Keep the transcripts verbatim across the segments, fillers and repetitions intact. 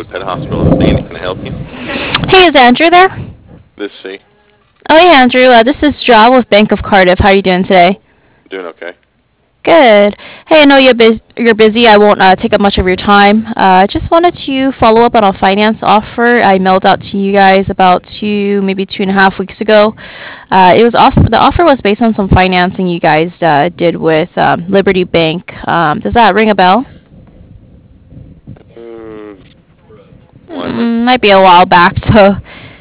Pet Hospital. This is Andy. Can I help you? Hey, is Andrew there? This is C. Oh, hey, Andrew. Uh, this is Joe with Bank of Cardiff. How are you doing today? Doing okay. Good. Hey, I know you're, bus- you're busy. I won't uh, take up much of your time. Uh, just wanted to follow up on a finance offer I mailed out to you guys about two, maybe two and a half weeks ago. Uh, it was off. The offer was based on some financing you guys uh, did with um, Liberty Bank. Um, does that ring a bell? Mm, Slightly. Mm, might be a while back. So,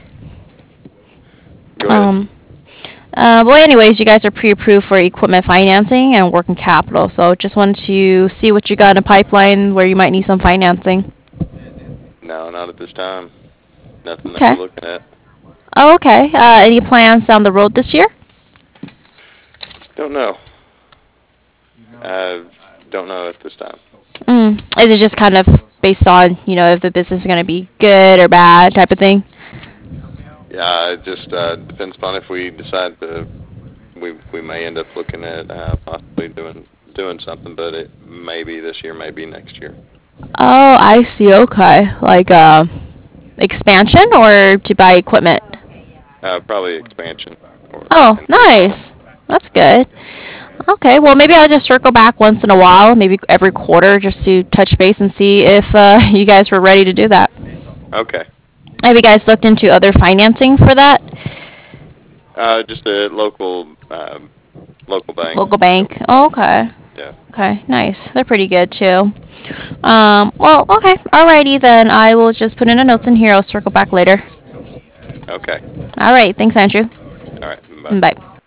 Go ahead. um, Uh, well, anyways, you guys are pre-approved for equipment financing and working capital. So just wanted to see what you got in the pipeline where you might need some financing. No, not at this time. Nothing that we're Okay. looking at. Oh, okay. Uh, any plans down the road this year? Don't know. I don't know at this time. Mm. Is it just kind of based on, you know, if the business is going to be good or bad type of thing? Yeah, it just uh, depends upon if we decide to. We we may end up looking at uh, possibly doing doing something, but it may be this year, maybe next year. Oh, I see. Okay. Like uh, expansion or to buy equipment? Uh, probably expansion or Oh, and remodel. nice. That's good. Okay, well, maybe I'll just circle back once in a while, maybe every quarter, just to touch base and see if uh, you guys were ready to do that. Okay. Have you guys looked into other financing for that? Uh, just a local um, local bank. Local So, bank? Oh, okay. yeah. Okay, nice. They're pretty good too. Um, well, okay. Alrighty then. I will just put in the notes in here. I'll circle back later. Okay. Alright, thanks, Andrew. All right. Bye. Bye.